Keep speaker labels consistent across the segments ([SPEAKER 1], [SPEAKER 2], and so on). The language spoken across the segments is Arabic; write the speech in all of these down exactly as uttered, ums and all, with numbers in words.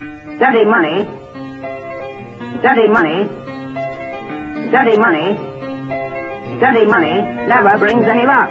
[SPEAKER 1] Dirty money, dirty money, dirty money, dirty money never brings any luck.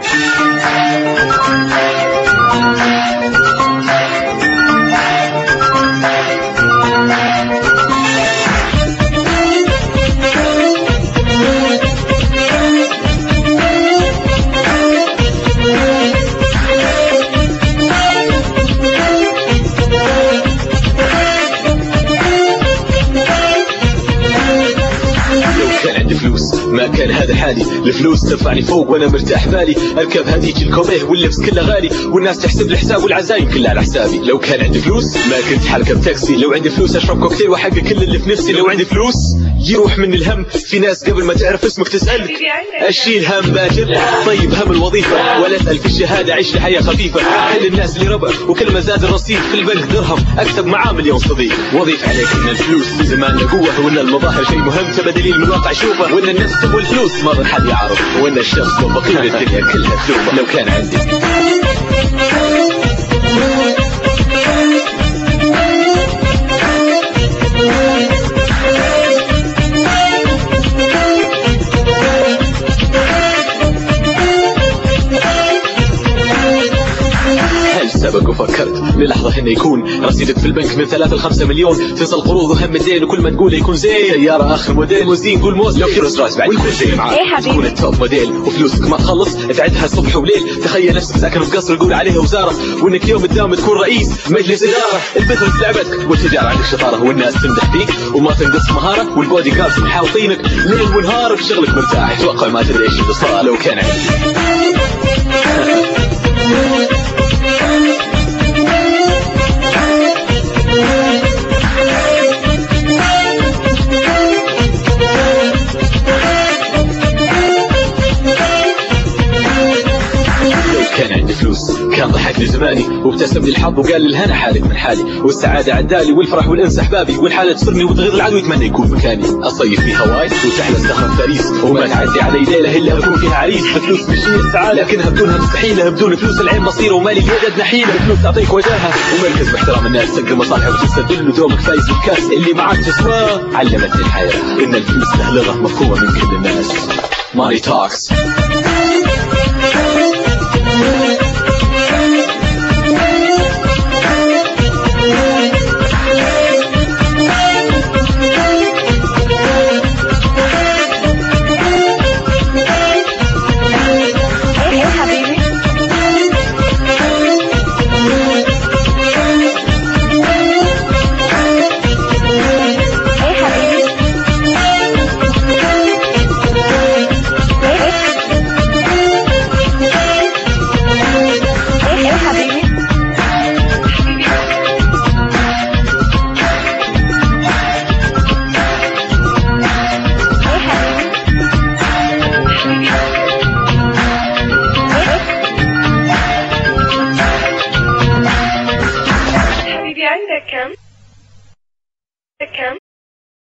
[SPEAKER 2] ما كان هذا حالي، الفلوس ترفعني فوق وانا مرتاح بالي، اركب هديك الكوبيه واللبس كله غالي، والناس تحسب الحساب والعزايم كلها على حسابي. لو كان عندي فلوس ما كنت حركب تاكسي، لو عندي فلوس اشرب كوكتيل واحقق كل اللي في نفسي. لو عندي فلوس يروح من الهم، في ناس قبل ما تعرف اسمك تسألك اشيل هم باكر. طيب هم الوظيفة ولا اسأل في الشهادة، عيش لحياة خفيفة. كل الناس اللي ربع وكل ما زاد الرصيد في البنك درهم، اكتب معاه مليون صديق. وظيف عليك ان الفلوس في زماننا قوة، وان المظاهر شيء مهم تبى دليل من الواقع شوفه، وان النفس تبغى الفلوس ما ظن حد يعرف، وان الشخص لو بقيل الدنيا كلها تلومه. لو كان عندي سبق وفكرت للحظة انه يكون رصيدك في البنك من ثلاثة لخمسة مليون، تصل قروض وهم الدين وكل ما تقوله يكون زين. سيارة اخر موديل وزين قول موز، لو في روز رايس بعد يكون زين معاك. تكون التوب موديل وفلوسك ما تخلص تعدها صبح وليل. تخيل نفسك ساكن في قصر يقول عليها وزارة، وانك يوم قدام تكون رئيس مجلس ادارة. البزنس لعبتك والتجارة عندك شطارة، والناس تمدح فيك وما تنقص مهارة، والبودي جاردز محاوطينك ليل ونهار في شغلك مرتاح. اتوقع ما تدري ايش اللي صار. لو كان عندي كان عندي فلوس كان ضحكني زماني وابتسم لي الحظ وقال الهنا حالك من حالي، والسعادة عدالي والفرح والانس احبابي، والحالة تصرني وتغيظ العدو يتمنى يكون مكاني. اصيف في هواي وتحلى استخرج باريس، وما تعدي علي ليلة الا بكون فيها عريس. فلوس مش هي السعادة لكنها بدونها مستحيلة، بدون فلوس العين بصيرة ومالي اليد نحيلة. الفلوس تعطيك وجاهة ومركز باحترام الناس، تقدر مصالحك وتستدل ودومك فايز بالكاس. اللي معك تسواه علمتني الحياة ان الفلوس له لغة مفهومة من كل الناس. ماني توكس.